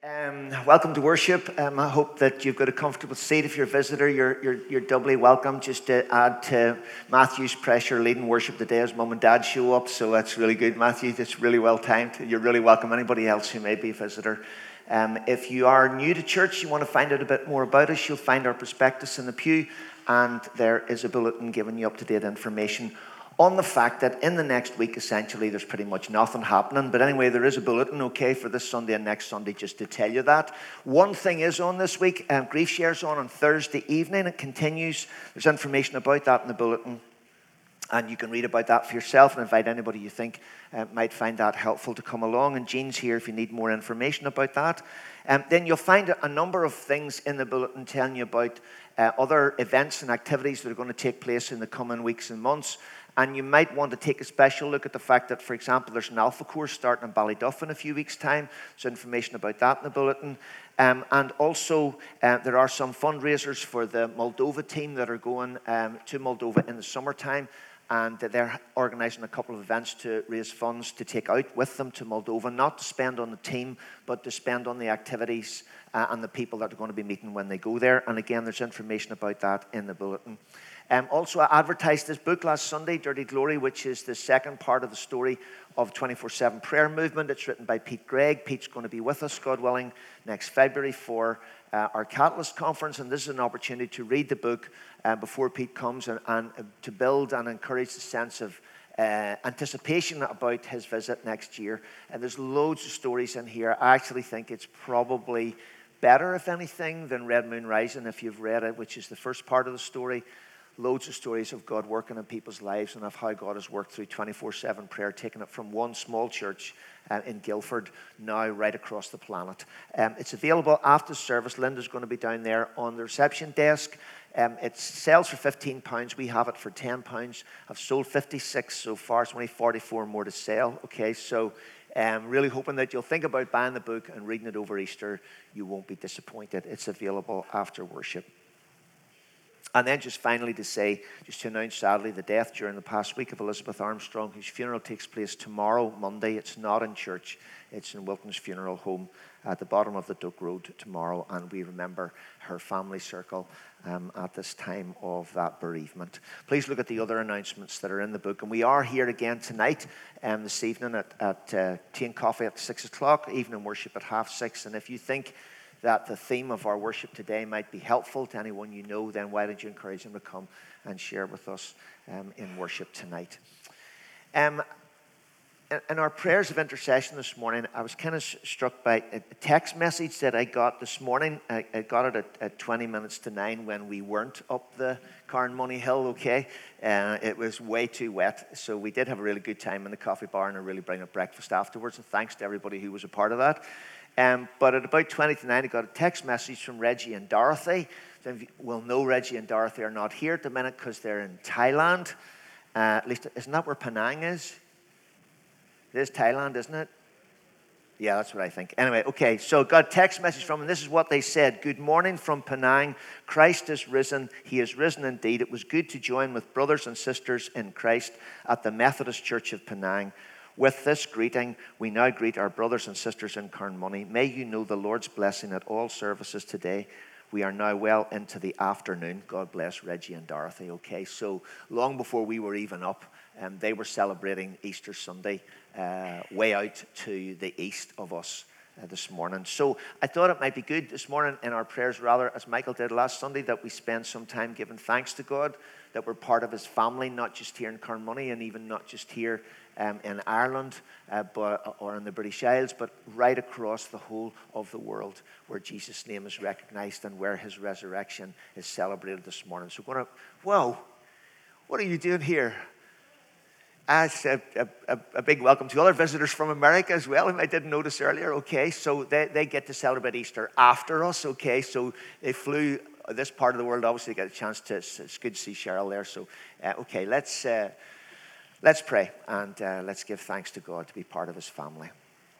Welcome to worship. I hope that you've got a comfortable seat. If you're a visitor, you're doubly welcome. Just to add to Matthew's pressure, leading worship today as Mum and Dad show up, so that's really good, Matthew. That's really well timed. You're really welcome. Anybody else who may be a visitor. If you are new to church, you want to find out a bit more about us, you'll find our prospectus in the pew, and there is a bulletin giving you up-to-date information on the fact that in the next week, essentially, there's pretty much nothing happening. But anyway, there is a bulletin, okay, for this Sunday and next Sunday, just to tell you that. One thing is on this week, Grief Share's on Thursday evening. It continues. There's information about that in the bulletin. And you can read about that for yourself and invite anybody you think might find that helpful to come along. And Jean's here if you need more information about that. Then you'll find a number of things in the bulletin telling you about other events and activities that are going to take place in the coming weeks and months. And you might want to take a special look at the fact that, for example, there's an Alpha course starting in Ballyduff in a few weeks' time. There's information about that in the bulletin. And also, there are some fundraisers for the Moldova team that are going to Moldova in the summertime. And they're organising a couple of events to raise funds to take out with them to Moldova, not to spend on the team, but to spend on the activities and the people that are going to be meeting when they go there. And again, there's information about that in the bulletin. Also, I advertised this book last Sunday, Dirty Glory, which is the second part of the story of 24/7 Prayer Movement. It's written by Pete Gregg. Pete's going to be with us, God willing, next February for our Catalyst Conference. And this is an opportunity to read the book before Pete comes and to build and encourage the sense of anticipation about his visit next year. And there's loads of stories in here. I actually think it's probably better, if anything, than Red Moon Rising, if you've read it, which is the first part of the story. Loads of stories of God working in people's lives and of how God has worked through 24/7 prayer, taking it from one small church in Guildford, now right across the planet. It's available after service. Linda's going to be down there on the reception desk. It sells for £15. We have it for £10. I've sold 56 so far. It's only 44 more to sell. Okay, so really hoping that you'll think about buying the book and reading it over Easter. You won't be disappointed. It's available after worship. And then just finally to announce sadly the death during the past week of Elizabeth Armstrong, whose funeral takes place tomorrow, Monday. It's not in church. It's in Wilton's Funeral Home at the bottom of the Duck Road tomorrow. And we remember her family circle at this time of that bereavement. Please look at the other announcements that are in the book. And we are here again tonight, this evening at tea and coffee at 6 o'clock, evening worship at 6:30. And if you think that the theme of our worship today might be helpful to anyone you know, then why don't you encourage them to come and share with us in worship tonight. In our prayers of intercession this morning, I was kind of struck by a text message that I got this morning. I got it at 20 minutes to 9 when we weren't up the Carnmoney Hill, okay? It was way too wet, so we did have a really good time in the coffee bar and a really brilliant breakfast afterwards, and thanks to everybody who was a part of that. But at about 20 to 9, I got a text message from Reggie and Dorothy. We'll know Reggie and Dorothy are not here at the minute because they're in Thailand. At least, isn't that where Penang is? It is Thailand, isn't it? Yeah, that's what I think. Anyway, okay, so got a text message from them. This is what they said. Good morning from Penang. Christ is risen. He is risen indeed. It was good to join with brothers and sisters in Christ at the Methodist Church of Penang. With this greeting, we now greet our brothers and sisters in Carnmoney. May you know the Lord's blessing at all services today. We are now well into the afternoon. God bless Reggie and Dorothy. Okay, so long before we were even up, they were celebrating Easter Sunday way out to the east of us this morning. So I thought it might be good this morning in our prayers, rather, as Michael did last Sunday, that we spend some time giving thanks to God, that we're part of his family, not just here in Carnmoney and even not just here in Ireland or in the British Isles, but right across the whole of the world where Jesus' name is recognized and where his resurrection is celebrated this morning. So we're going to, whoa, what are you doing here? A big welcome to other visitors from America as well, whom I didn't notice earlier. Okay, so they get to celebrate Easter after us. Okay, so they flew this part of the world, obviously get a chance to, it's good to see Cheryl there. So, okay, let's pray and let's give thanks to God to be part of his family.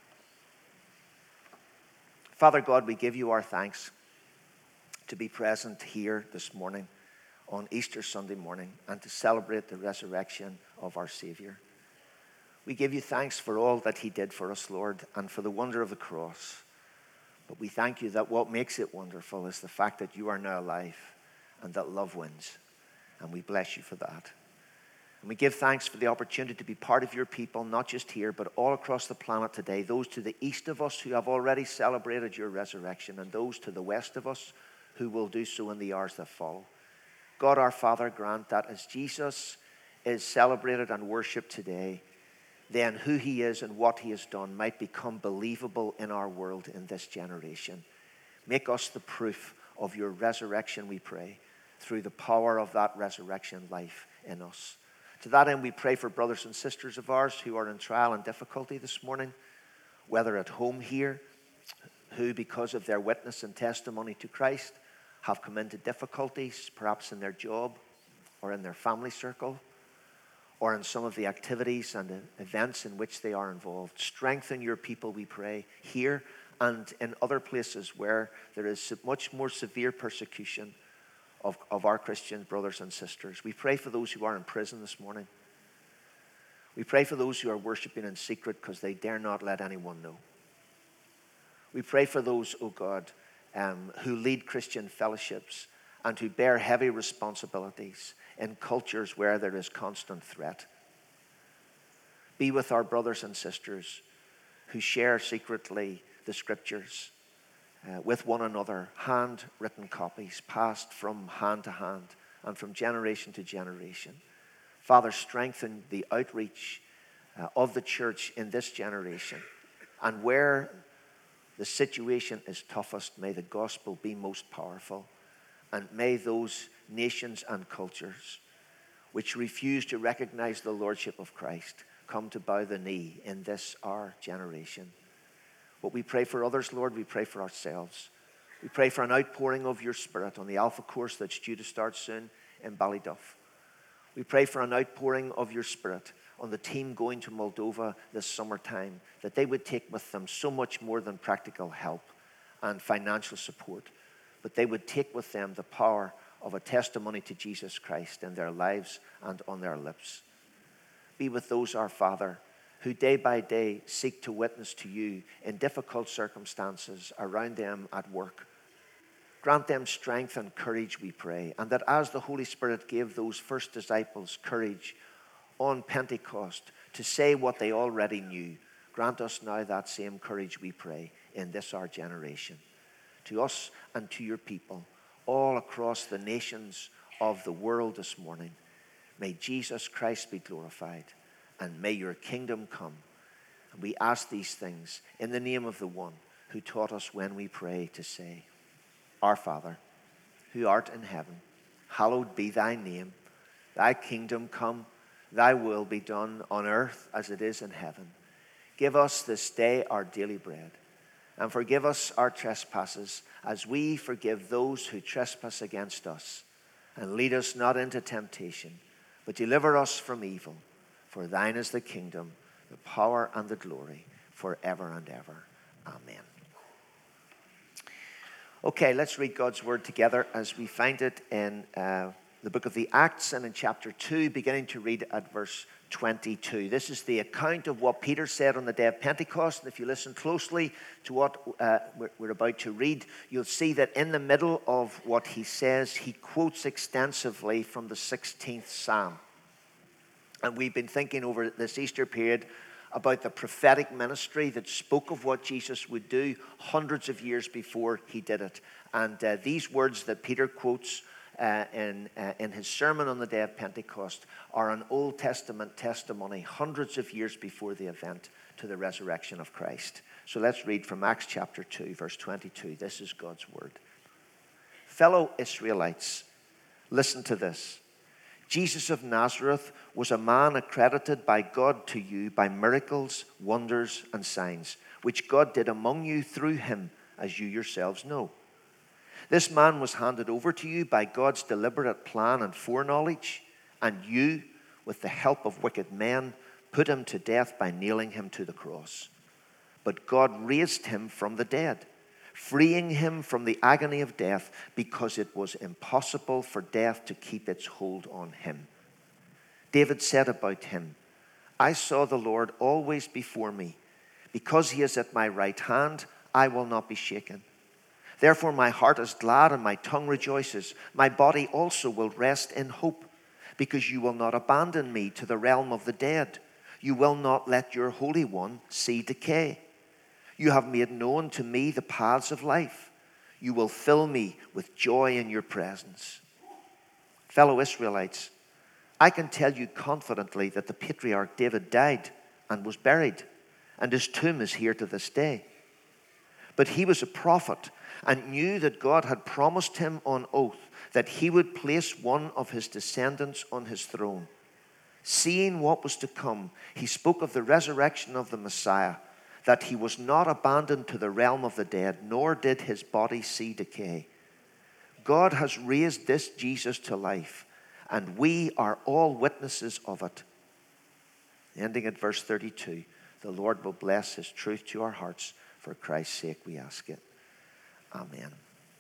Father God, we give you our thanks to be present here this morning on Easter Sunday morning and to celebrate the resurrection of our Savior. We give you thanks for all that he did for us, Lord, and for the wonder of the cross. But But we thank you that what makes it wonderful is the fact that you are now alive and that love wins. And we bless you for that. And we give thanks for the opportunity to be part of your people, not just here, but all across the planet today. Those to the east of us who have already celebrated your resurrection, and those to the west of us who will do so in the hours that follow. God our Father, grant that as Jesus is celebrated and worshipped today, then who he is and what he has done might become believable in our world in this generation. Make us the proof of your resurrection, we pray, through the power of that resurrection life in us. To that end, we pray for brothers and sisters of ours who are in trial and difficulty this morning, whether at home here, who because of their witness and testimony to Christ have come into difficulties, perhaps in their job or in their family circle, or in some of the activities and the events in which they are involved. Strengthen your people, we pray, here and in other places where there is much more severe persecution of our Christian brothers and sisters. We pray for those who are in prison this morning. We pray for those who are worshiping in secret because they dare not let anyone know. We pray for those, oh God, who lead Christian fellowships and who bear heavy responsibilities in cultures where there is constant threat. Be with our brothers and sisters who share secretly the scriptures with one another, handwritten copies passed from hand to hand and from generation to generation. Father, strengthen the outreach of the church in this generation. And where the situation is toughest, may the gospel be most powerful. And may those nations and cultures which refuse to recognize the lordship of Christ come to bow the knee in this our generation. But we pray for others, Lord. We pray for ourselves. We pray for an outpouring of your Spirit on the Alpha course that's due to start soon in Ballyduff. We pray for an outpouring of your Spirit on the team going to Moldova this summertime, that they would take with them so much more than practical help and financial support, but they would take with them the power of a testimony to Jesus Christ in their lives and on their lips. Be with those, our Father, who day by day seek to witness to you in difficult circumstances around them at work. Grant them strength and courage, we pray, and that as the Holy Spirit gave those first disciples courage on Pentecost to say what they already knew, grant us now that same courage, we pray, in this our generation. To us and to your people all across the nations of the world this morning, may Jesus Christ be glorified and may your kingdom come. And we ask these things in the name of the one who taught us when we pray to say, Our Father, who art in heaven, hallowed be thy name. Thy kingdom come, thy will be done on earth as it is in heaven. Give us this day our daily bread, and forgive us our trespasses as we forgive those who trespass against us. And lead us not into temptation, but deliver us from evil. For thine is the kingdom, the power, and the glory, forever and ever. Amen. Okay, let's read God's word together as we find it in the book of the Acts and in chapter 2, beginning to read at verse 22. This is the account of what Peter said on the day of Pentecost. And if you listen closely to what we're about to read, you'll see that in the middle of what he says, he quotes extensively from the 16th Psalm. And we've been thinking over this Easter period about the prophetic ministry that spoke of what Jesus would do hundreds of years before he did it. And these words that Peter quotes in his sermon on the day of Pentecost are an Old Testament testimony hundreds of years before the event to the resurrection of Christ. So let's read from Acts chapter 2, verse 22. This is God's word. Fellow Israelites, listen to this. Jesus of Nazareth was a man accredited by God to you by miracles, wonders, and signs, which God did among you through him, as you yourselves know. This man was handed over to you by God's deliberate plan and foreknowledge, and you, with the help of wicked men, put him to death by nailing him to the cross. But God raised him from the dead, freeing him from the agony of death, because it was impossible for death to keep its hold on him. David said about him, I saw the Lord always before me. Because he is at my right hand, I will not be shaken. Therefore my heart is glad and my tongue rejoices. My body also will rest in hope, because you will not abandon me to the realm of the dead. You will not let your Holy One see decay. You have made known to me the paths of life. You will fill me with joy in your presence. Fellow Israelites, I can tell you confidently that the patriarch David died and was buried, and his tomb is here to this day. But he was a prophet and knew that God had promised him on oath that he would place one of his descendants on his throne. Seeing what was to come, he spoke of the resurrection of the Messiah, that he was not abandoned to the realm of the dead, nor did his body see decay. God has raised this Jesus to life, and we are all witnesses of it. Ending at verse 32, the Lord will bless his truth to our hearts. For Christ's sake we ask it. Amen.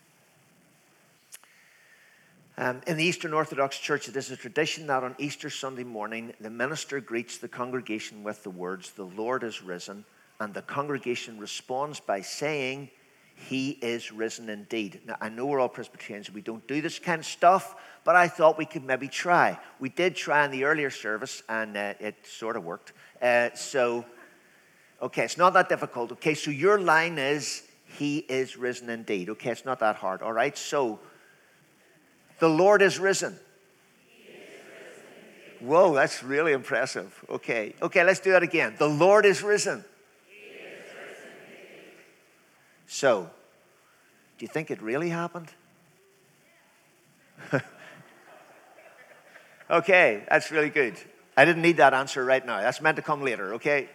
In the Eastern Orthodox Church, it is a tradition that on Easter Sunday morning, the minister greets the congregation with the words, "The Lord is risen," and the congregation responds by saying, "He is risen indeed." Now, I know we're all Presbyterians and we don't do this kind of stuff, but I thought we could maybe try. We did try in the earlier service, and it sort of worked. Okay, it's not that difficult. Okay, so your line is, "He is risen indeed." Okay, it's not that hard. All right, so the Lord is risen. He is risen. Whoa, that's really impressive. Okay, let's do that again. The Lord is risen. He is risen. So, do you think it really happened? Okay, that's really good. I didn't need that answer right now. That's meant to come later, okay?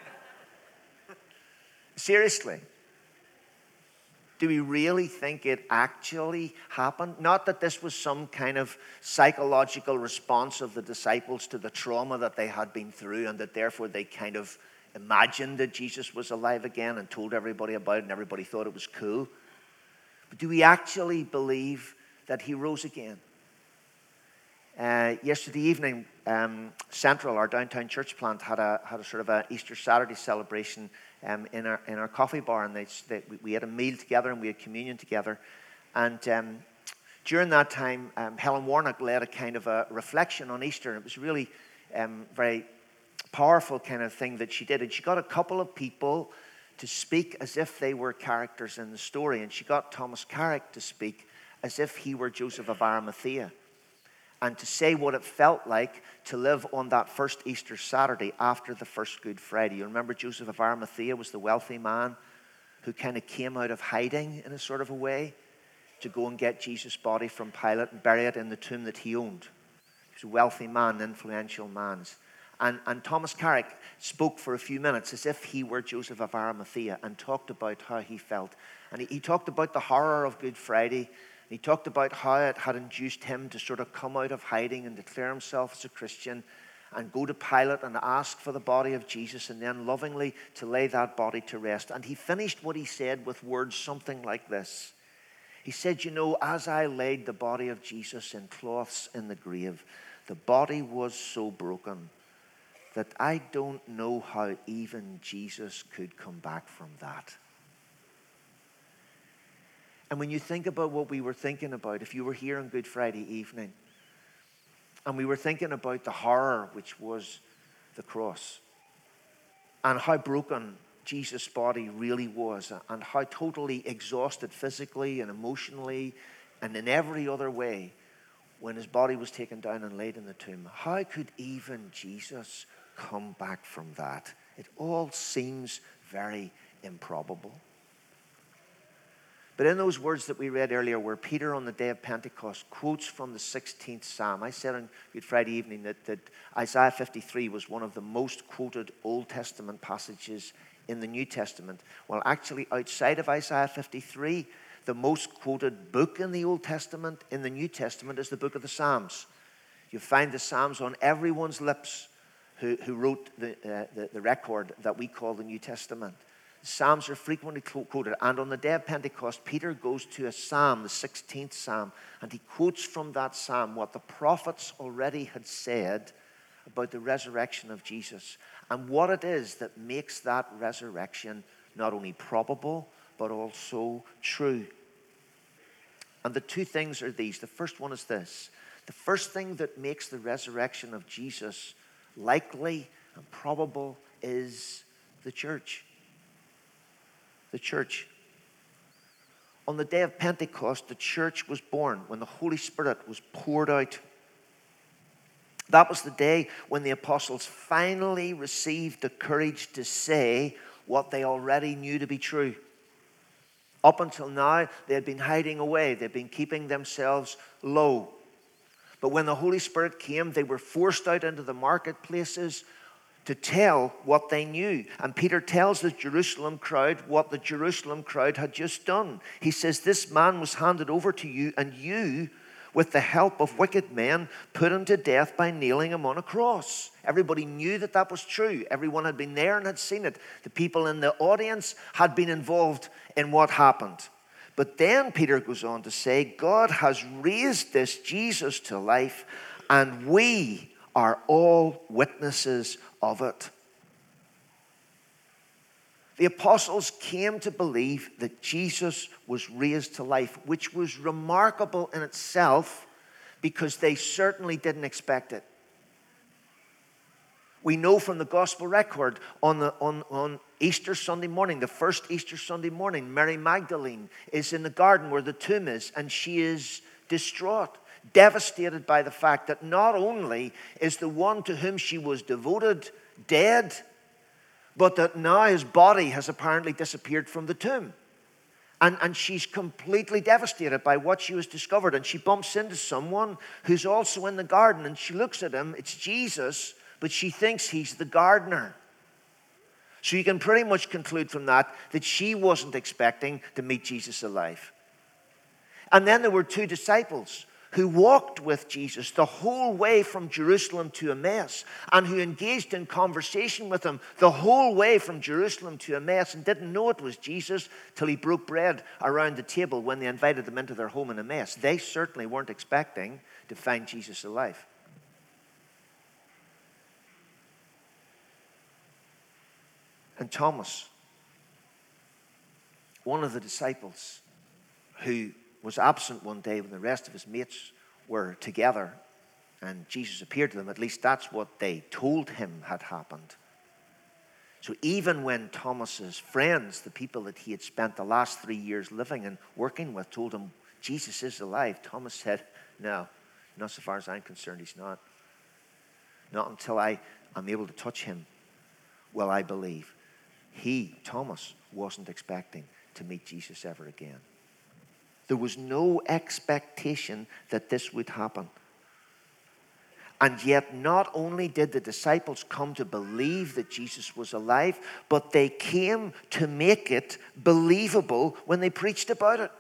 Seriously. Do we really think it actually happened? Not that this was some kind of psychological response of the disciples to the trauma that they had been through, and that therefore they kind of imagined that Jesus was alive again and told everybody about it, and everybody thought it was cool. But do we actually believe that he rose again? Yesterday evening, Central, our downtown church plant, had a sort of a Easter Saturday celebration in our coffee bar, and we had a meal together and we had communion together. And during that time, Helen Warnock led a kind of a reflection on Easter, and it was really very powerful kind of thing that she did. And she got a couple of people to speak as if they were characters in the story, and she got Thomas Carrick to speak as if he were Joseph of Arimathea, and to say what it felt like to live on that first Easter Saturday after the first Good Friday. You remember Joseph of Arimathea was the wealthy man who kind of came out of hiding in a sort of a way to go and get Jesus' body from Pilate and bury it in the tomb that he owned. He was a wealthy man, an influential man. And Thomas Carrick spoke for a few minutes as if he were Joseph of Arimathea and talked about how he felt. And he talked about the horror of Good Friday. He talked about how it had induced him to sort of come out of hiding and declare himself as a Christian and go to Pilate and ask for the body of Jesus, and then lovingly to lay that body to rest. And he finished what he said with words something like this. He said, "You know, as I laid the body of Jesus in cloths in the grave, the body was so broken that I don't know how even Jesus could come back from that." And when you think about what we were thinking about, if you were here on Good Friday evening, and we were thinking about the horror which was the cross, and how broken Jesus' body really was, and how totally exhausted physically and emotionally and in every other way when his body was taken down and laid in the tomb, how could even Jesus come back from that? It all seems very improbable. But in those words that we read earlier, where Peter on the day of Pentecost quotes from the 16th Psalm, I said on Good Friday evening that Isaiah 53 was one of the most quoted Old Testament passages in the New Testament. Well, actually, outside of Isaiah 53, the most quoted book in the Old Testament, in the New Testament, is the book of the Psalms. You find the Psalms on everyone's lips who wrote the record that we call the New Testament. Psalms are frequently quoted, and on the day of Pentecost, Peter goes to a psalm, the 16th Psalm, and he quotes from that psalm what the prophets already had said about the resurrection of Jesus, and what it is that makes that resurrection not only probable, but also true. And the two things are these. The first one is this. The first thing that makes the resurrection of Jesus likely and probable is the church. The church. On the day of Pentecost, the church was born when the Holy Spirit was poured out. That was the day when the apostles finally received the courage to say what they already knew to be true. Up until now, they had been hiding away. They'd been keeping themselves low. But when the Holy Spirit came, they were forced out into the marketplaces to tell what they knew. And Peter tells the Jerusalem crowd what the Jerusalem crowd had just done. He says, "This man was handed over to you, and you, with the help of wicked men, put him to death by nailing him on a cross." Everybody knew that that was true. Everyone had been there and had seen it. The people in the audience had been involved in what happened. But then Peter goes on to say, God has raised this Jesus to life, and we are all witnesses of it. The apostles came to believe that Jesus was raised to life, which was remarkable in itself because they certainly didn't expect it. We know from the gospel record on Easter Sunday morning, the first Easter Sunday morning, Mary Magdalene is in the garden where the tomb is, and she is distraught, devastated by the fact that not only is the one to whom she was devoted dead, but that now his body has apparently disappeared from the tomb. And she's completely devastated by what she was discovered. And she bumps into someone who's also in the garden, and she looks at him. It's Jesus, but she thinks he's the gardener. So you can pretty much conclude from that she wasn't expecting to meet Jesus alive. And then there were two disciples who walked with Jesus the whole way from Jerusalem to Emmaus, and who engaged in conversation with him the whole way from Jerusalem to Emmaus, and didn't know it was Jesus till he broke bread around the table when they invited them into their home in Emmaus. They certainly weren't expecting to find Jesus alive. And Thomas, one of the disciples who was absent one day when the rest of his mates were together and Jesus appeared to them, at least that's what they told him had happened. So even when Thomas's friends, the people that he had spent the last 3 years living and working with, told him Jesus is alive, Thomas said, no, not so far as I'm concerned, he's not. Not until I'm able to touch him will I believe. He, Thomas, wasn't expecting to meet Jesus ever again. There was no expectation that this would happen. And yet, not only did the disciples come to believe that Jesus was alive, but they came to make it believable when they preached about it.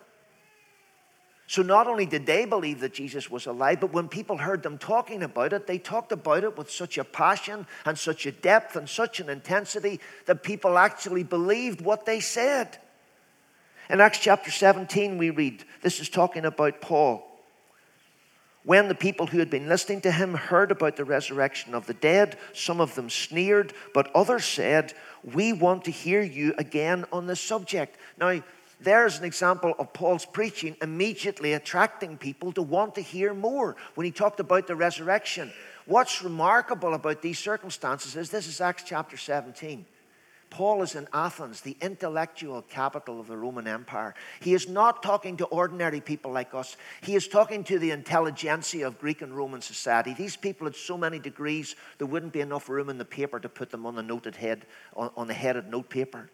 So not only did they believe that Jesus was alive, but when people heard them talking about it, they talked about it with such a passion and such a depth and such an intensity that people actually believed what they said. In Acts chapter 17, we read, this is talking about Paul. When the people who had been listening to him heard about the resurrection of the dead, some of them sneered, but others said, we want to hear you again on this subject. Now, there's an example of Paul's preaching immediately attracting people to want to hear more when he talked about the resurrection. What's remarkable about these circumstances is this is Acts chapter 17. Paul is in Athens, the intellectual capital of the Roman Empire. He is not talking to ordinary people like us. He is talking to the intelligentsia of Greek and Roman society. These people had so many degrees, there wouldn't be enough room in the paper to put them on the noted head, on the headed note paper.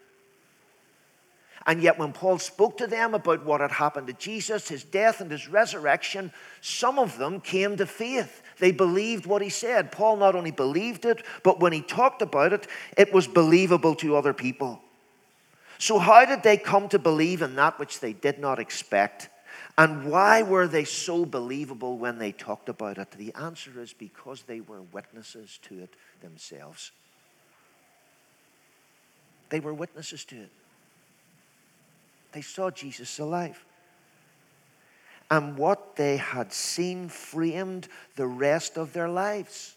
And yet when Paul spoke to them about what had happened to Jesus, his death and his resurrection, some of them came to faith. They believed what he said. Paul not only believed it, but when he talked about it, it was believable to other people. So how did they come to believe in that which they did not expect? And why were they so believable when they talked about it? The answer is because they were witnesses to it themselves. They were witnesses to it. They saw Jesus alive. And what they had seen framed the rest of their lives,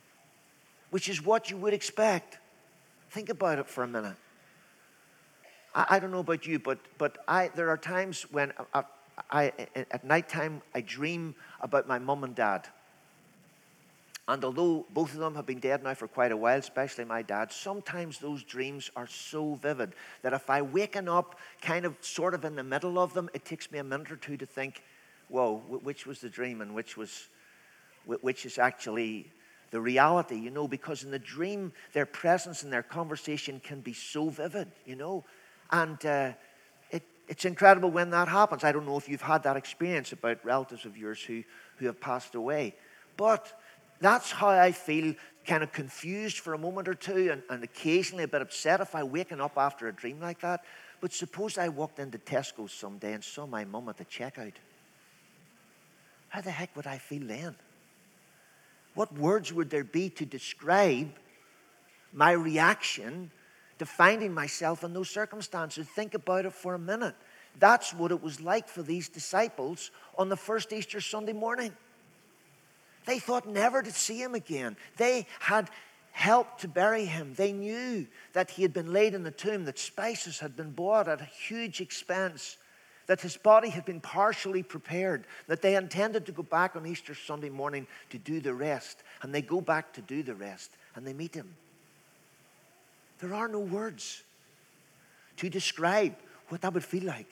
which is what you would expect. Think about it for a minute. I don't know about you, but there are times when at nighttime I dream about my mum and dad. And although both of them have been dead now for quite a while, especially my dad, sometimes those dreams are so vivid that if I waken up kind of sort of in the middle of them, it takes me a minute or two to think, whoa, which was the dream and which is actually the reality, you know, because in the dream, their presence and their conversation can be so vivid, you know. And it's incredible when that happens. I don't know if you've had that experience about relatives of yours who have passed away. But that's how I feel, kind of confused for a moment or two and occasionally a bit upset if I waken up after a dream like that. But suppose I walked into Tesco someday and saw my mum at the checkout. How the heck would I feel then? What words would there be to describe my reaction to finding myself in those circumstances? Think about it for a minute. That's what it was like for these disciples on the first Easter Sunday morning. They thought never to see him again. They had helped to bury him. They knew that he had been laid in the tomb, that spices had been bought at a huge expense, that his body had been partially prepared, that they intended to go back on Easter Sunday morning to do the rest. And they go back to do the rest, and they meet him. There are no words to describe what that would feel like.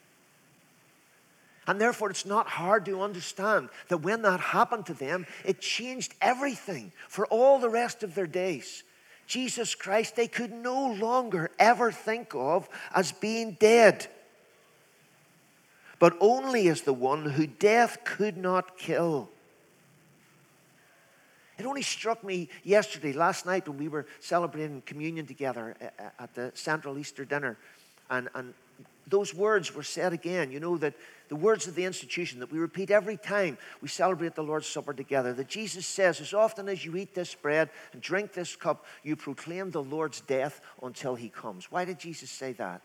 And therefore, it's not hard to understand that when that happened to them, it changed everything for all the rest of their days. Jesus Christ, they could no longer ever think of as being dead, but only as the one who death could not kill. It only struck me last night, when we were celebrating communion together at the Central Easter dinner, and those words were said again, you know, that the words of the institution that we repeat every time we celebrate the Lord's Supper together, that Jesus says, as often as you eat this bread and drink this cup, you proclaim the Lord's death until he comes. Why did Jesus say that?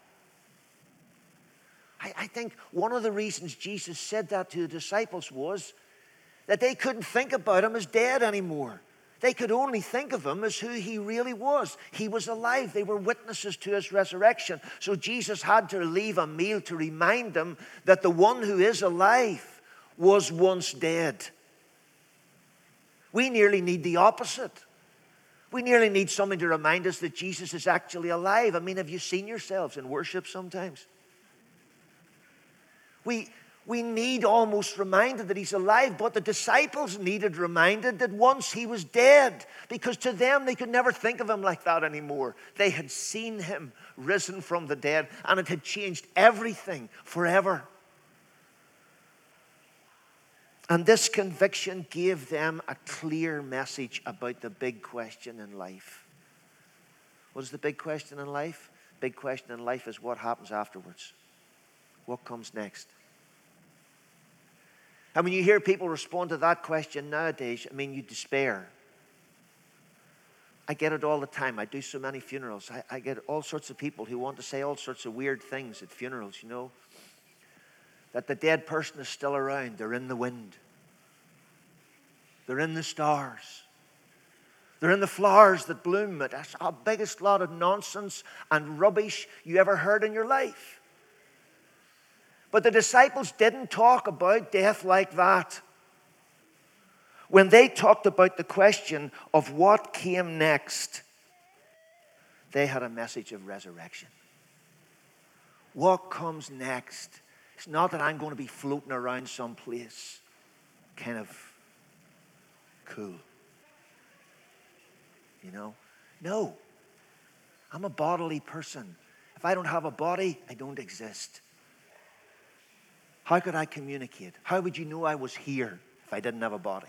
I think one of the reasons Jesus said that to the disciples was that they couldn't think about him as dead anymore. They could only think of him as who he really was. He was alive. They were witnesses to his resurrection. So Jesus had to leave a meal to remind them that the one who is alive was once dead. We nearly need the opposite. We nearly need something to remind us that Jesus is actually alive. I mean, have you seen yourselves in worship sometimes? We need almost reminded that he's alive, but the disciples needed reminded that once he was dead, because to them they could never think of him like that anymore. They had seen him risen from the dead, and it had changed everything forever. And this conviction gave them a clear message about the big question in life. What is the big question in life? The big question in life is what happens afterwards. What comes next? And when you hear people respond to that question nowadays, I mean, you despair. I get it all the time. I do so many funerals. I get all sorts of people who want to say all sorts of weird things at funerals, you know. That the dead person is still around. They're in the wind. They're in the stars. They're in the flowers that bloom. That's the biggest lot of nonsense and rubbish you ever heard in your life. But the disciples didn't talk about death like that. When they talked about the question of what came next, they had a message of resurrection. What comes next? It's not that I'm going to be floating around someplace kind of cool. You know? No. I'm a bodily person. If I don't have a body, I don't exist. How could I communicate? How would you know I was here if I didn't have a body?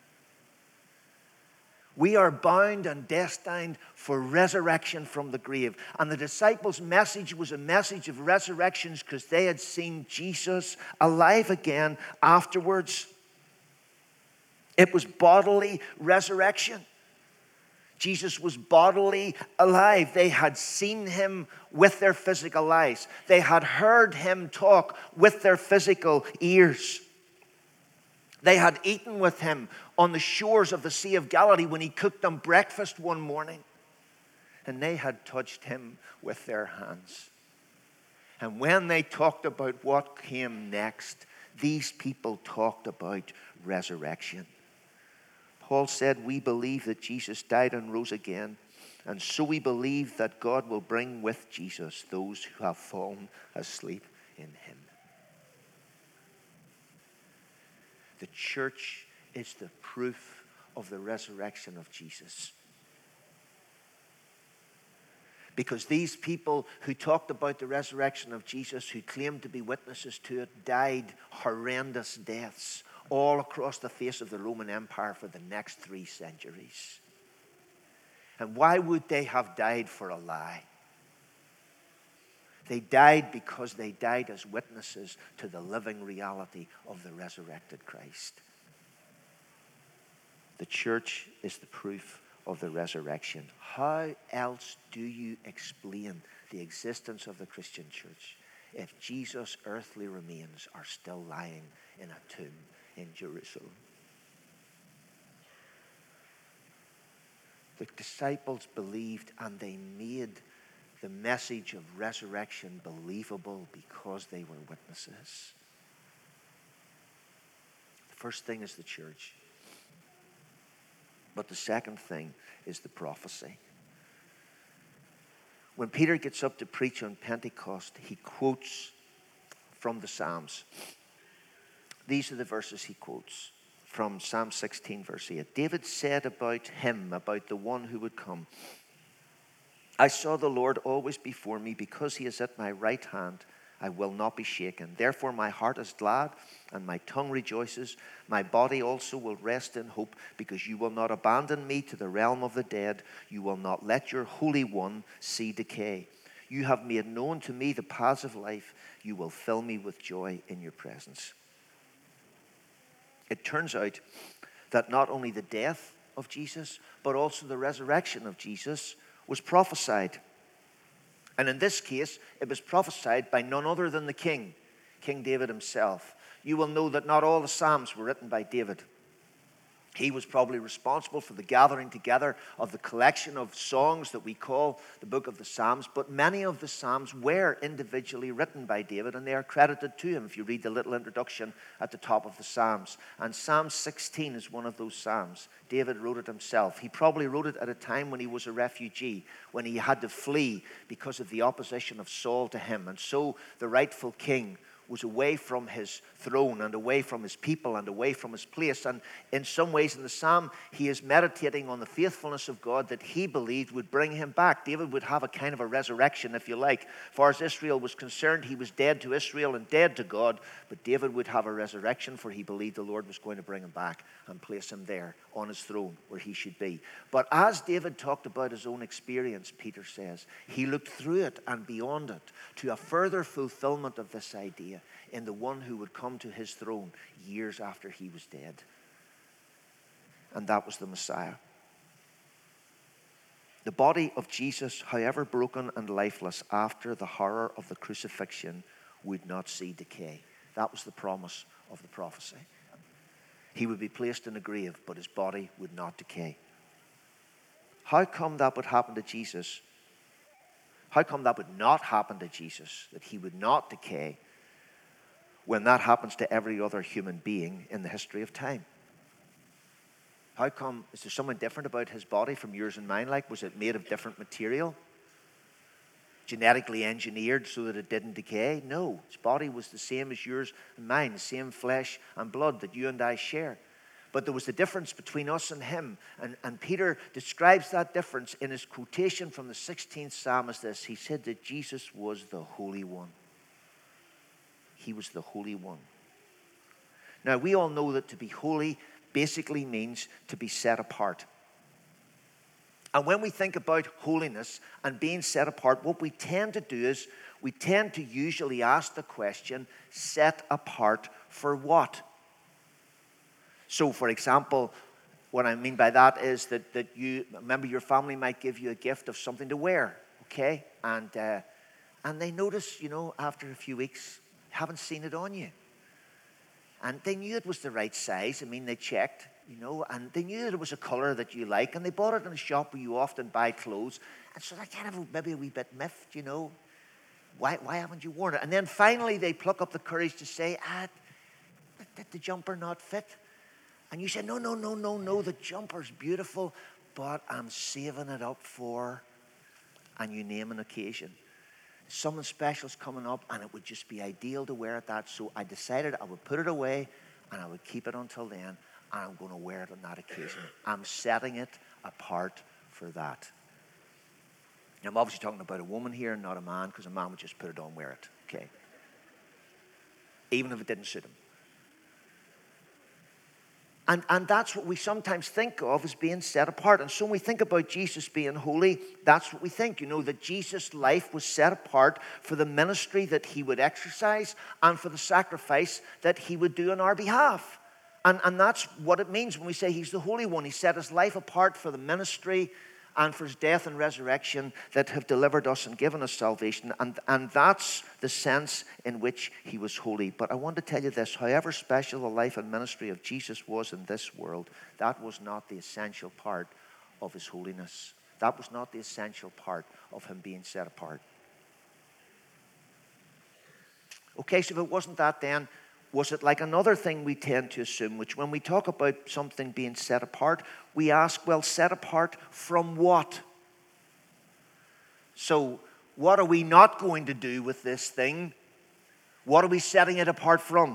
We are bound and destined for resurrection from the grave. And the disciples' message was a message of resurrections because they had seen Jesus alive again afterwards. It was bodily resurrection. Jesus was bodily alive. They had seen him with their physical eyes. They had heard him talk with their physical ears. They had eaten with him on the shores of the Sea of Galilee when he cooked them breakfast one morning. And they had touched him with their hands. And when they talked about what came next, these people talked about resurrection. Paul said, we believe that Jesus died and rose again, and so we believe that God will bring with Jesus those who have fallen asleep in him. The church is the proof of the resurrection of Jesus. Because these people who talked about the resurrection of Jesus, who claimed to be witnesses to it, died horrendous deaths all across the face of the Roman Empire for the next 3 centuries. And why would they have died for a lie? They died because they died as witnesses to the living reality of the resurrected Christ. The church is the proof of the resurrection. How else do you explain the existence of the Christian church if Jesus' earthly remains are still lying in a tomb in Jerusalem? The disciples believed, and they made the message of resurrection believable because they were witnesses. The first thing is the church. But the second thing is the prophecy. When Peter gets up to preach on Pentecost, he quotes from the Psalms. These are the verses he quotes from Psalm 16, verse 8. David said about him, about the one who would come, I saw the Lord always before me. Because he is at my right hand, I will not be shaken. Therefore my heart is glad and my tongue rejoices. My body also will rest in hope, because you will not abandon me to the realm of the dead. You will not let your Holy One see decay. You have made known to me the paths of life. You will fill me with joy in your presence. It turns out that not only the death of Jesus, but also the resurrection of Jesus was prophesied. And in this case, it was prophesied by none other than the king, King David himself. You will know that not all the Psalms were written by David. He was probably responsible for the gathering together of the collection of songs that we call the Book of the Psalms. But many of the Psalms were individually written by David, and they are credited to him if you read the little introduction at the top of the Psalms. And Psalm 16 is one of those Psalms. David wrote it himself. He probably wrote it at a time when he was a refugee, when he had to flee because of the opposition of Saul to him. And so the rightful king was away from his throne and away from his people and away from his place. And in some ways in the psalm, he is meditating on the faithfulness of God that he believed would bring him back. David would have a kind of a resurrection, if you like. As far as Israel was concerned, he was dead to Israel and dead to God. But David would have a resurrection, for he believed the Lord was going to bring him back and place him there on his throne where he should be. But as David talked about his own experience, Peter says, he looked through it and beyond it to a further fulfillment of this idea in the one who would come to his throne years after he was dead. And that was the Messiah. The body of Jesus, however broken and lifeless after the horror of the crucifixion, would not see decay. That was the promise of the prophecy. He would be placed in a grave, but his body would not decay. How come that would happen to Jesus? How come that would not happen to Jesus, that he would not decay, when that happens to every other human being in the history of time? How come, is there something different about his body from yours and mine? Like, was it made of different material? Genetically engineered so that it didn't decay? No, his body was the same as yours and mine, the same flesh and blood that you and I share. But there was a difference between us and him. And Peter describes that difference in his quotation from the 16th Psalm as this. He said that Jesus was the Holy One. He was the Holy One. Now, we all know that to be holy basically means to be set apart. And when we think about holiness and being set apart, what we tend to do is we tend to usually ask the question, set apart for what? So, for example, what I mean by that is that you, remember your family might give you a gift of something to wear, okay? And they notice, after a few weeks, haven't seen it on you. And they knew it was the right size. I mean, they checked, and they knew that it was a color that you like, and they bought it in a shop where you often buy clothes. And so they're kind of maybe a wee bit miffed, Why haven't you worn it? And then finally they pluck up the courage to say, did the jumper not fit? And you say, no, the jumper's beautiful, but I'm saving it up for, and you name an occasion. Something special's coming up, and it would just be ideal to wear it that. So I decided I would put it away, and I would keep it until then, and I'm going to wear it on that occasion. I'm setting it apart for that. Now, I'm obviously talking about a woman here, not a man, because a man would just put it on and wear it, okay? Even if it didn't suit him. And that's what we sometimes think of as being set apart. And so when we think about Jesus being holy, that's what we think. That Jesus' life was set apart for the ministry that he would exercise and for the sacrifice that he would do on our behalf. And that's what it means when we say he's the Holy One. He set his life apart for the ministry and for his death and resurrection that have delivered us and given us salvation. And that's the sense in which he was holy. But I want to tell you this, however special the life and ministry of Jesus was in this world, that was not the essential part of his holiness. That was not the essential part of him being set apart. Okay, so if it wasn't that, then was it like another thing we tend to assume, which when we talk about something being set apart, we ask, well, set apart from what? So what are we not going to do with this thing? What are we setting it apart from?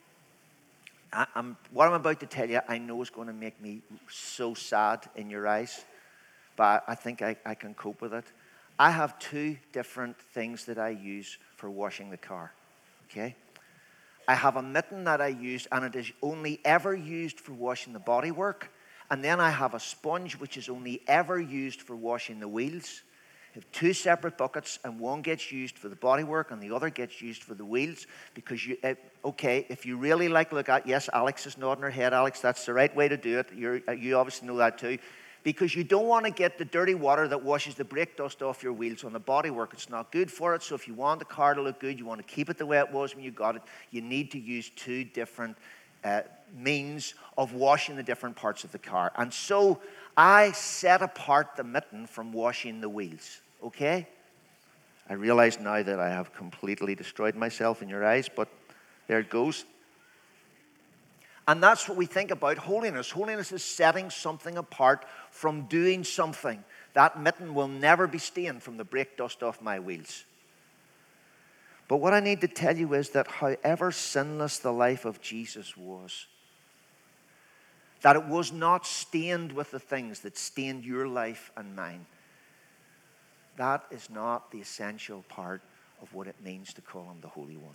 What I'm about to tell you, I know is going to make me so sad in your eyes, but I think I can cope with it. I have two different things that I use for washing the car, okay? I have a mitten that I use, and it is only ever used for washing the bodywork. And then I have a sponge, which is only ever used for washing the wheels. I have two separate buckets, and one gets used for the bodywork, and the other gets used for the wheels. Because, if you really like to look at, yes, Alex is nodding her head. Alex, that's the right way to do it. You obviously know that too. Because you don't want to get the dirty water that washes the brake dust off your wheels on the bodywork. It's not good for it. So if you want the car to look good, you want to keep it the way it was when you got it, you need to use two different means of washing the different parts of the car. And so I set apart the mitten from washing the wheels. Okay? I realize now that I have completely destroyed myself in your eyes, but there it goes. And that's what we think about holiness. Holiness is setting something apart from doing something. That mitten will never be stained from the brake dust off my wheels. But what I need to tell you is that however sinless the life of Jesus was, that it was not stained with the things that stained your life and mine. That is not the essential part of what it means to call him the Holy One.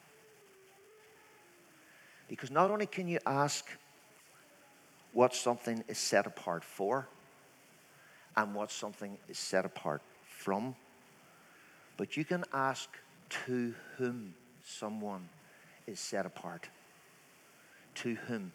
Because not only can you ask what something is set apart for and what something is set apart from, but you can ask to whom someone is set apart. To whom?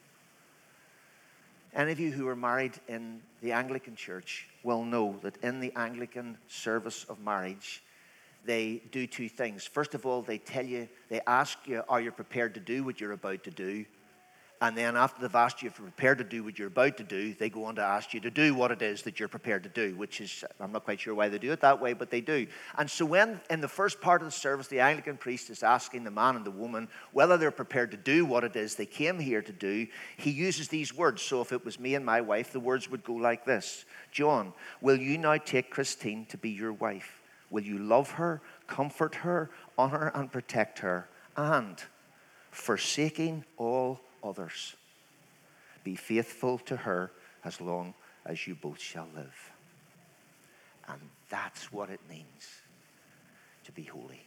Any of you who are married in the Anglican Church will know that in the Anglican service of marriage, they do two things. First of all, they ask you, are you prepared to do what you're about to do? And then after they've asked you if you're prepared to do what you're about to do, they go on to ask you to do what it is that you're prepared to do, which is, I'm not quite sure why they do it that way, but they do. And so when, in the first part of the service, the Anglican priest is asking the man and the woman whether they're prepared to do what it is they came here to do, he uses these words. So if it was me and my wife, the words would go like this. John, will you now take Christine to be your wife? Will you love her, comfort her, honor and protect her, and, forsaking all others, be faithful to her as long as you both shall live? And that's what it means to be holy.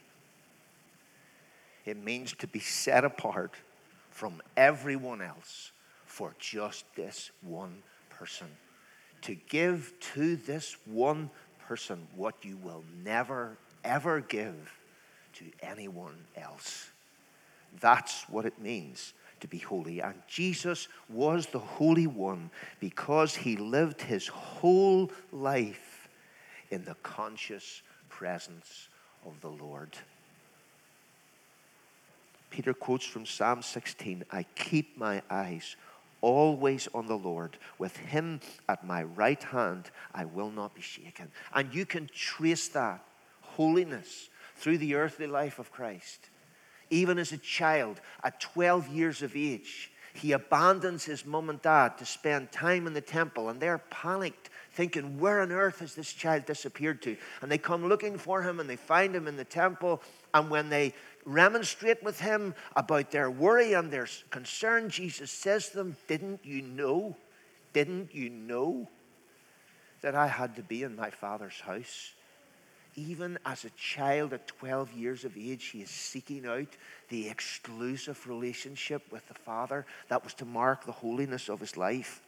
It means to be set apart from everyone else for just this one person. To give to this one person what you will never, ever give to anyone else. That's what it means to be holy. And Jesus was the Holy One because he lived his whole life in the conscious presence of the Lord. Peter quotes from Psalm 16, I keep my eyes always on the Lord. With him at my right hand, I will not be shaken. And you can trace that holiness through the earthly life of Christ. Even as a child, at 12 years of age, he abandons his mum and dad to spend time in the temple, and they're panicked, thinking, where on earth has this child disappeared to? And they come looking for him, and they find him in the temple, and when they remonstrate with him about their worry and their concern, Jesus says to them, didn't you know that I had to be in my Father's house? Even as a child at 12 years of age, he is seeking out the exclusive relationship with the Father that was to mark the holiness of his life.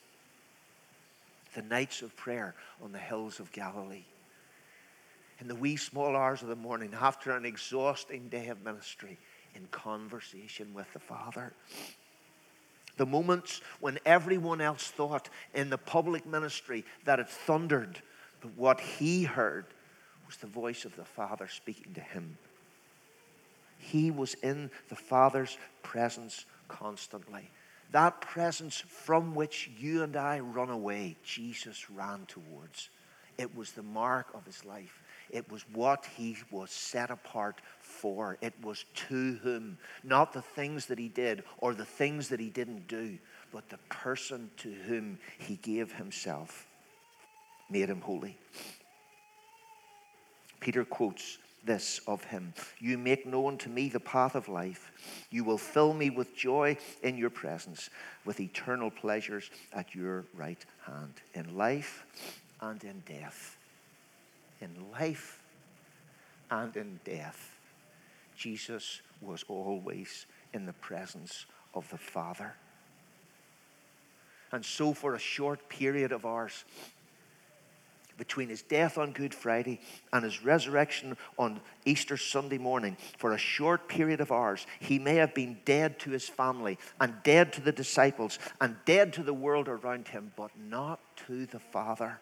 The nights of prayer on the hills of Galilee. In the wee small hours of the morning, after an exhausting day of ministry, in conversation with the Father. The moments when everyone else thought in the public ministry that it thundered, but what he heard was the voice of the Father speaking to him. He was in the Father's presence constantly. That presence from which you and I run away, Jesus ran towards. It was the mark of his life. It was what he was set apart for. It was to him, not the things that he did or the things that he didn't do, but the person to whom he gave himself made him holy. Peter quotes this of him: you make known to me the path of life. You will fill me with joy in your presence, with eternal pleasures at your right hand, in life and in death. In life and in death, Jesus was always in the presence of the Father. And so for a short period of ours, between his death on Good Friday and his resurrection on Easter Sunday morning, for a short period of hours, he may have been dead to his family and dead to the disciples and dead to the world around him, but not to the Father.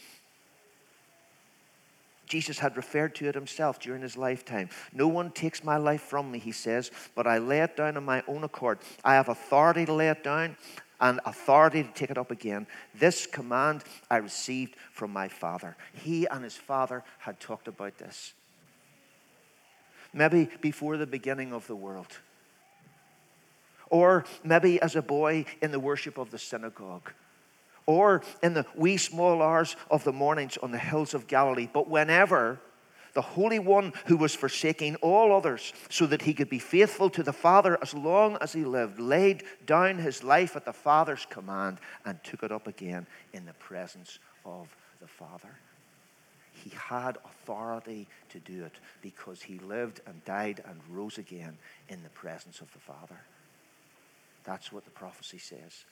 Jesus had referred to it himself during his lifetime. No one takes my life from me, he says, but I lay it down on my own accord. I have authority to lay it down and authority to take it up again. This command I received from my Father. He and his Father had talked about this. Maybe before the beginning of the world. Or maybe as a boy in the worship of the synagogue. Or in the wee small hours of the mornings on the hills of Galilee. But whenever the Holy One who was forsaking all others so that he could be faithful to the Father as long as he lived, laid down his life at the Father's command and took it up again in the presence of the Father. He had authority to do it because he lived and died and rose again in the presence of the Father. That's what the prophecy says.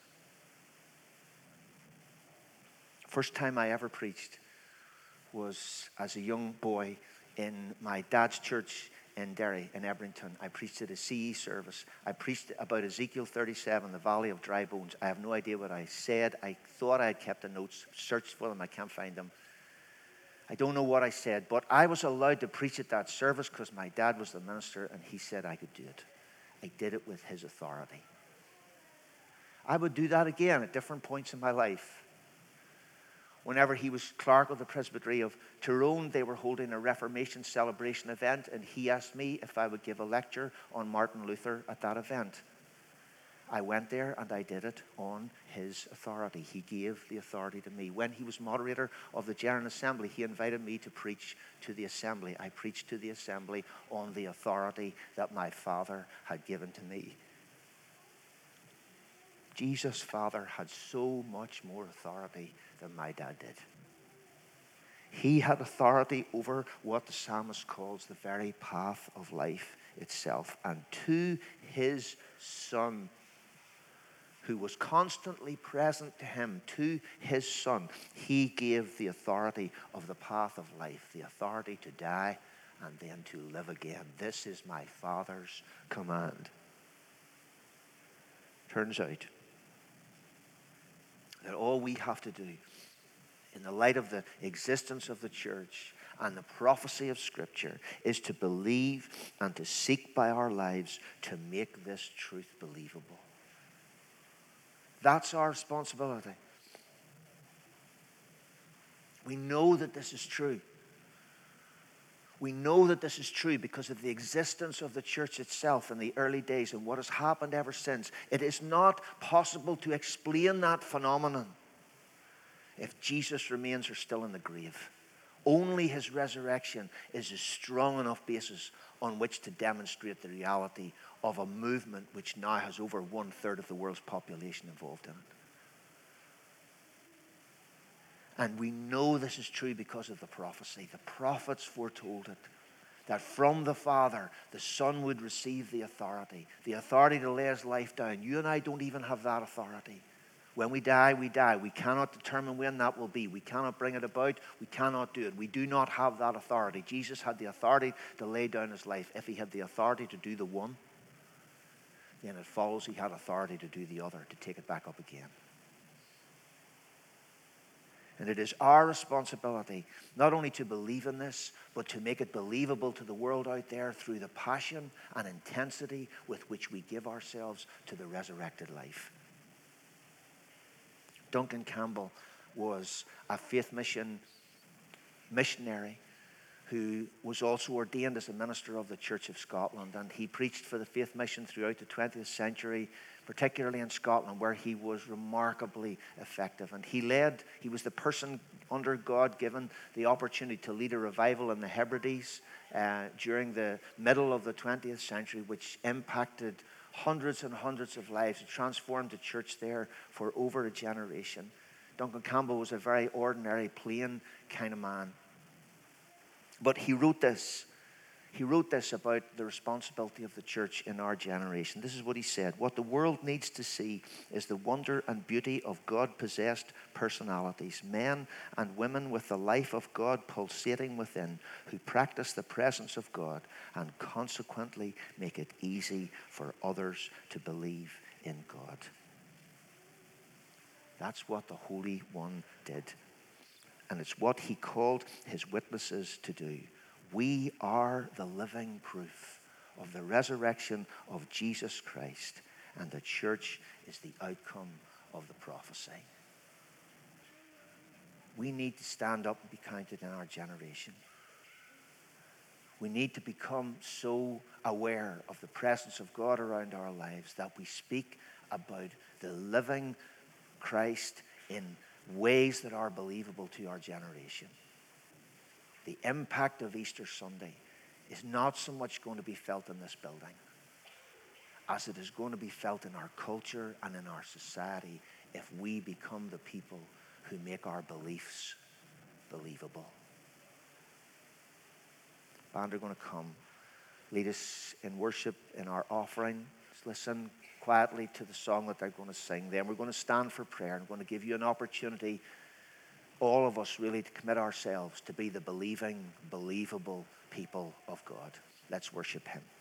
First time I ever preached was as a young boy in my dad's church in Derry, in Ebrington. I preached at a CE service. I preached about Ezekiel 37, the Valley of Dry Bones. I have no idea what I said. I thought I had kept the notes, searched for them. I can't find them. I don't know what I said, but I was allowed to preach at that service because my dad was the minister and he said I could do it. I did it with his authority. I would do that again at different points in my life. Whenever he was clerk of the Presbytery of Tyrone, they were holding a Reformation celebration event, and he asked me if I would give a lecture on Martin Luther at that event. I went there and I did it on his authority. He gave the authority to me. When he was moderator of the General Assembly, he invited me to preach to the assembly. I preached to the assembly on the authority that my Father had given to me. Jesus' Father had so much more authority than my dad did. He had authority over what the psalmist calls the very path of life itself. And to his Son, who was constantly present to him, to his Son, he gave the authority of the path of life, the authority to die and then to live again. This is my Father's command. Turns out that all we have to do in the light of the existence of the church and the prophecy of Scripture is to believe and to seek by our lives to make this truth believable. That's our responsibility. We know that this is true. We know that this is true because of the existence of the church itself in the early days and what has happened ever since. It is not possible to explain that phenomenon if Jesus remains or still in the grave. Only his resurrection is a strong enough basis on which to demonstrate the reality of a movement which now has over 1/3 of the world's population involved in it. And we know this is true because of the prophecy. The prophets foretold it, that from the Father, the Son would receive the authority to lay his life down. You and I don't even have that authority. When we die, we die. We cannot determine when that will be. We cannot bring it about. We cannot do it. We do not have that authority. Jesus had the authority to lay down his life. If he had the authority to do the one, then it follows he had authority to do the other, to take it back up again. And it is our responsibility not only to believe in this, but to make it believable to the world out there through the passion and intensity with which we give ourselves to the resurrected life. Duncan Campbell was a faith missionary who was also ordained as a minister of the Church of Scotland, and he preached for the faith mission throughout the 20th century, particularly in Scotland, where he was remarkably effective. And he was the person under God given the opportunity to lead a revival in the Hebrides during the middle of the 20th century, which impacted hundreds and hundreds of lives. It transformed the church there for over a generation. Duncan Campbell was a very ordinary, plain kind of man. But he wrote this. He wrote this about the responsibility of the church in our generation. This is what he said. What the world needs to see is the wonder and beauty of God-possessed personalities, men and women with the life of God pulsating within, who practice the presence of God and consequently make it easy for others to believe in God. That's what the Holy One did. And it's what he called his witnesses to do. We are the living proof of the resurrection of Jesus Christ, and the church is the outcome of the prophecy. We need to stand up and be counted in our generation. We need to become so aware of the presence of God around our lives that we speak about the living Christ in ways that are believable to our generation. The impact of Easter Sunday is not so much going to be felt in this building as it is going to be felt in our culture and in our society if we become the people who make our beliefs believable. Band are going to come, lead us in worship in our offering. Just listen quietly to the song that they're going to sing. Then we're going to stand for prayer. I'm going to give you an opportunity, all of us really, to commit ourselves to be the believing, believable people of God. Let's worship him.